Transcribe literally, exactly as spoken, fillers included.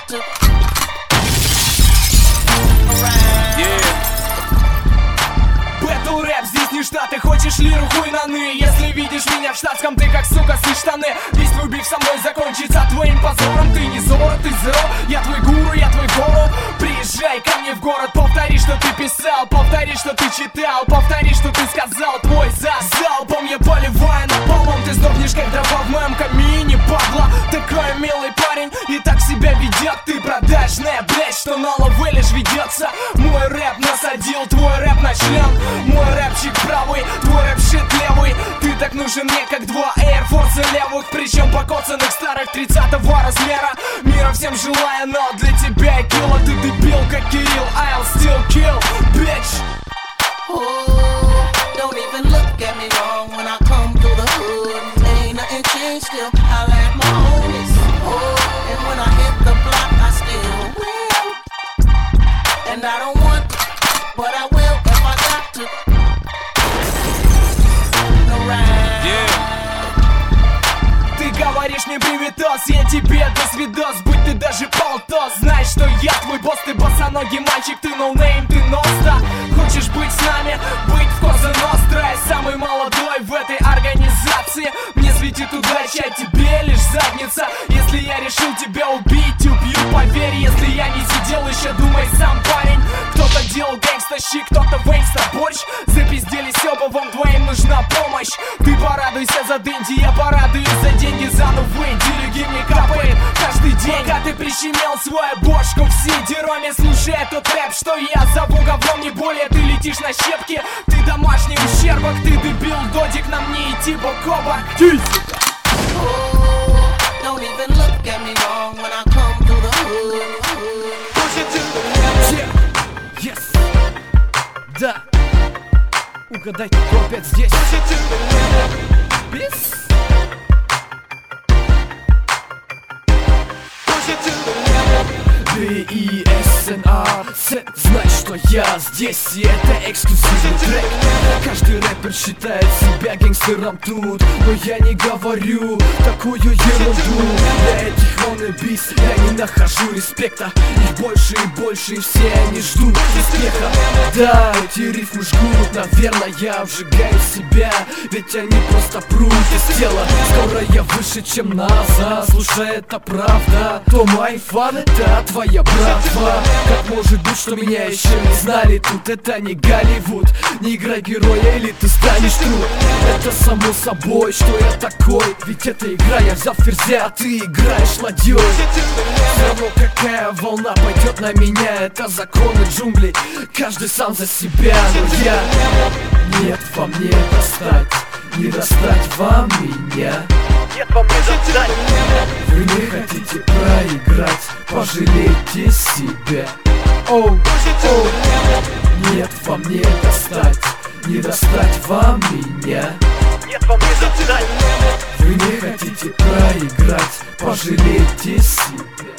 to. Бэтл рэп, здесь не штаты, хочешь лиру, хуй на ны. Если видишь меня в штатском, ты как сука сы штаны. Весь твой биф со мной закончится твоим позором. Ты не Зора, ты зеро, я твой гуру, я твой гору. Приезжай ко мне в город, повтори, что ты писал, повтори, что ты читал, повтори, что ты сказал. Твой за залпом я поливаю напалмом. Ты сдохнешь, как дрова в моем камине, падла. Такой милый парень и так себя ведет. Ты продажная, блядь, что на лавы лишь ведется. Мой рэп насадил, твой рэп на член. Мой рэпчик правый, твой рэп-шит левый. Ты так нужен мне, как два Air Force левых. Причем покоцанных старых тридцатого размера. Мира всем желаю, но для тебя я килла. Ты дебил, как Кирилл, I'll still kill, bitch. Oh, don't even look at me wrong when I come through the hood. Ain't nothing changed still, I like my homies. Oh, and when I hit the block, I still will. And I don't want, but I will if I got to. No ride. Yeah. Ты говоришь мне привитос, я тебе до свидос. Будь ты даже полтос, знаешь, что я твой босс. Ты босоногий мальчик, ты ноунейм, ты носта. Хочешь быть с нами, быть в Коза Ностра. Я самый молодой в этой организации. Мне светит удача, а тебе лишь задница. Если я решил тебя убить, убью, поверь. Если я не сидел, еще думай сам, парень. Кто-то делал гэнгста-щи, кто-то вейнста-борщ. Запизделись оба, вам двоим нужна помощь. Ты порадуйся за дынди, я порадуюсь за деньги. За новые дилюги мне капает каждый день. Пока ты прищемил свою бошку в сидероме, слушай этот рэп, что я зову говном. Не более ты летишь на щепки, ты домашний ущербок. Ты дебил, додик, нам не идти бок о бок. Oh, don't even look at me wrong when I come through the hood. Push it to the left. Yeah. Yes. Да. Угадайте, кто опять здесь. Push it to the left. Без. Би и эс эн ар, знай, что я здесь, и это эксклюзивный трек. Каждый рэпер считает себя гангстером тут, но я не говорю такую ерунду. Для этих wannabies я не нахожу респекта. Их больше и больше, и все они ждут успеха. Да, эти рифмы жгут, наверное, я обжигаю себя. Ведь они просто прут из тела. Скоро я выше, чем НАСА. Слушай, это правда. То мои фаны, да, твоя братва. Как может быть, что меня еще не знали тут? Это не Голливуд. Не играй героя, или ты станешь труд. Это само собой, что я такой. Ведь это игра, я взял ферзя, а ты играешь ладьей. Все равно какая волна пойдет на меня. Это законы джунглей, каждый сам за себя. Но я, нет во мне достать, не достать вам меня. Нет во мне достать. Вы не хотите проиграть, пожалейте себя. Оу, оу. Нет во мне достать, не достать вам меня. Нет во мне достать. Вы не хотите проиграть, пожалейте себя.